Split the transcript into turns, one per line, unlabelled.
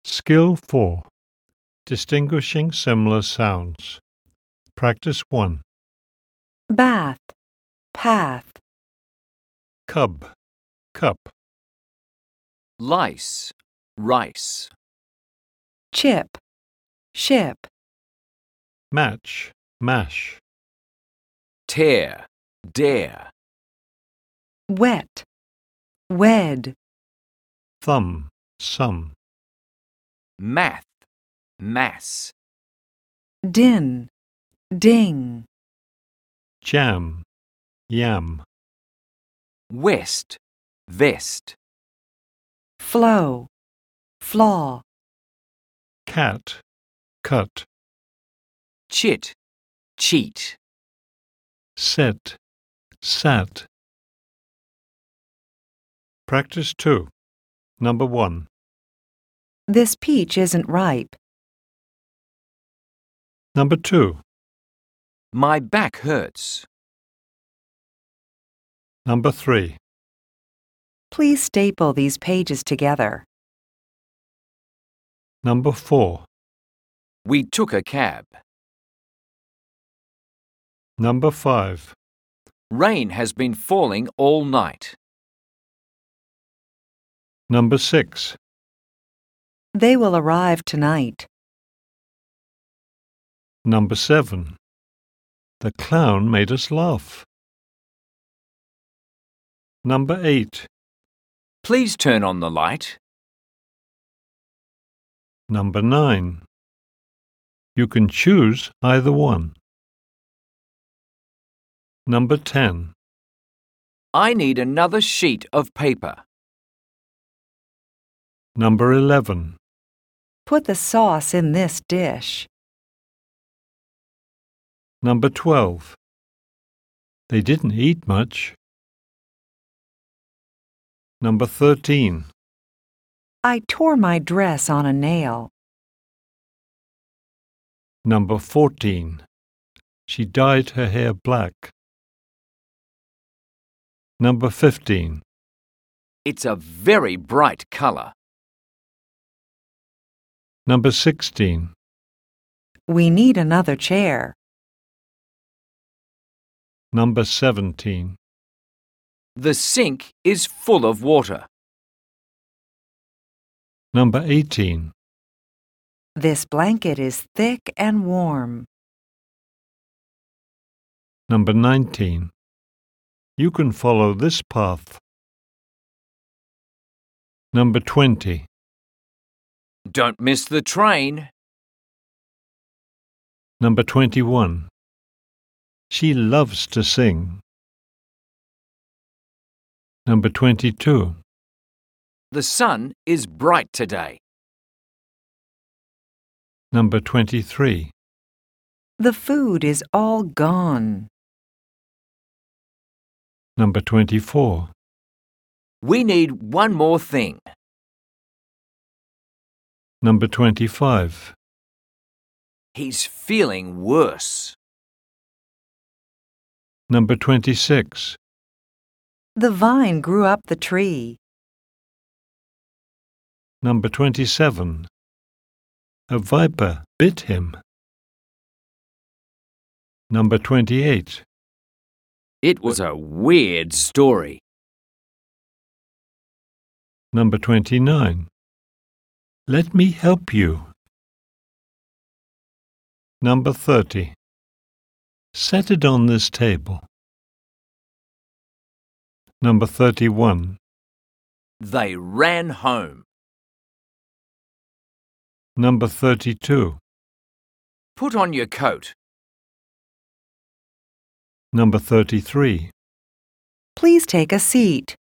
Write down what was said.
Skill 4. Distinguishing similar sounds. Practice 1.
Bath, path.
Cub, cup.
Lice, rice.
Chip, ship.
Match, mash.
Tear, dare.
Wet, wed.
Thumb, sum.
Math, mass.
Din, ding.
Jam, yam.
West, vest.
Flow, flaw.
Cat, cut.
Chit, cheat.
Set, sat. Practice 2. Number 1.
This peach isn't ripe.
Number 2.
My back hurts.
Number 3.
Please staple these pages together.
Number 4.
We took a cab.
Number 5.
Rain has been falling all night.
Number 6.
They will arrive tonight.
Number 7. The clown made us laugh. Number 8.
Please turn on the light.
Number 9. You can choose either one. Number 10.
I need another sheet of paper.
Number 11.
Put the sauce in this dish.
Number 12. They didn't eat much. Number 13.
I tore my dress on a nail.
Number 14. She dyed her hair black. Number 15.
It's a very bright color.
Number 16.
We need another chair.
Number 17.
The sink is full of water.
Number 18.
This blanket is thick and warm.
Number 19. You can follow this path. Number 20.
Don't miss the train.
Number 21. She loves to sing. Number 22.
The sun is bright today.
Number 23.
The food is all gone.
Number 24.
We need one more thing.
Number 25.
He's feeling worse.
Number 26.
The vine grew up the tree.
Number 27. A viper bit him. Number 28.
It was a weird story.
Number 29. Let me help you. Number 30. Set it on this table. Number 31.
They ran home.
Number 32.
Put on your coat.
Number 33.
Please take a seat.